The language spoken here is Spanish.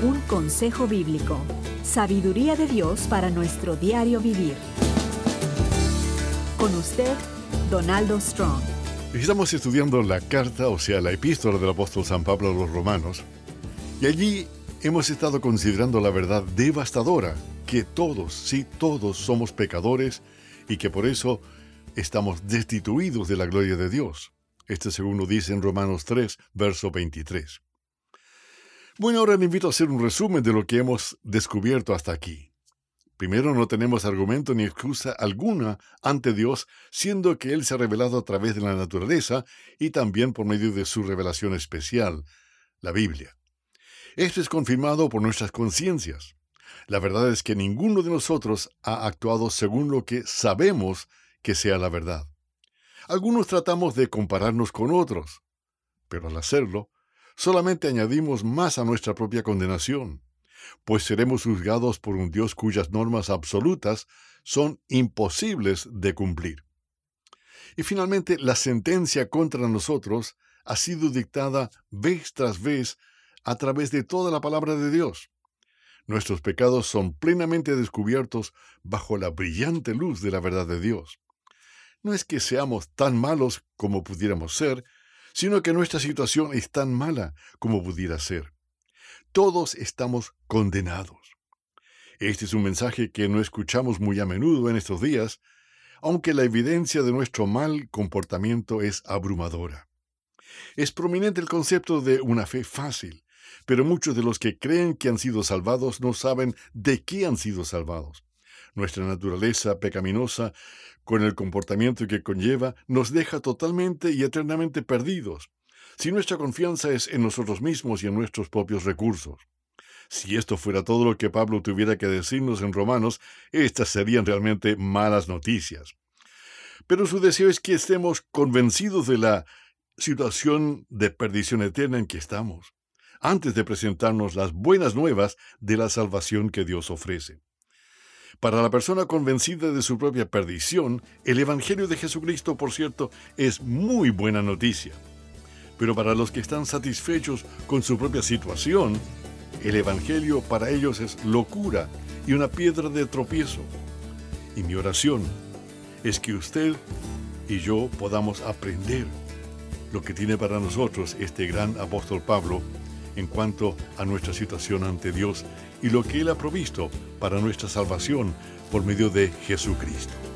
Un consejo bíblico. Sabiduría de Dios para nuestro diario vivir. Con usted, Donaldo Strong. Estamos estudiando la carta, o sea, la epístola del apóstol San Pablo a los Romanos, y allí hemos estado considerando la verdad devastadora, que todos, sí, todos somos pecadores y que por eso estamos destituidos de la gloria de Dios. Este según lo dice en Romanos 3, verso 23. Bueno, ahora le invito a hacer un resumen de lo que hemos descubierto hasta aquí. Primero, no tenemos argumento ni excusa alguna ante Dios, siendo que Él se ha revelado a través de la naturaleza y también por medio de su revelación especial, la Biblia. Esto es confirmado por nuestras conciencias. La verdad es que ninguno de nosotros ha actuado según lo que sabemos que sea la verdad. Algunos tratamos de compararnos con otros, pero al hacerlo, solamente añadimos más a nuestra propia condenación, pues seremos juzgados por un Dios cuyas normas absolutas son imposibles de cumplir. Y finalmente, la sentencia contra nosotros ha sido dictada vez tras vez a través de toda la palabra de Dios. Nuestros pecados son plenamente descubiertos bajo la brillante luz de la verdad de Dios. No es que seamos tan malos como pudiéramos ser, sino que nuestra situación es tan mala como pudiera ser. Todos estamos condenados. Este es un mensaje que no escuchamos muy a menudo en estos días, aunque la evidencia de nuestro mal comportamiento es abrumadora. Es prominente el concepto de una fe fácil, pero muchos de los que creen que han sido salvados no saben de qué han sido salvados. Nuestra naturaleza pecaminosa, con el comportamiento que conlleva, nos deja totalmente y eternamente perdidos, si nuestra confianza es en nosotros mismos y en nuestros propios recursos. Si esto fuera todo lo que Pablo tuviera que decirnos en Romanos, estas serían realmente malas noticias. Pero su deseo es que estemos convencidos de la situación de perdición eterna en que estamos, antes de presentarnos las buenas nuevas de la salvación que Dios ofrece. Para la persona convencida de su propia perdición, el Evangelio de Jesucristo, por cierto, es muy buena noticia. Pero para los que están satisfechos con su propia situación, el Evangelio para ellos es locura y una piedra de tropiezo. Y mi oración es que usted y yo podamos aprender lo que tiene para nosotros este gran apóstol Pablo en cuanto a nuestra situación ante Dios y lo que Él ha provisto para nuestra salvación por medio de Jesucristo.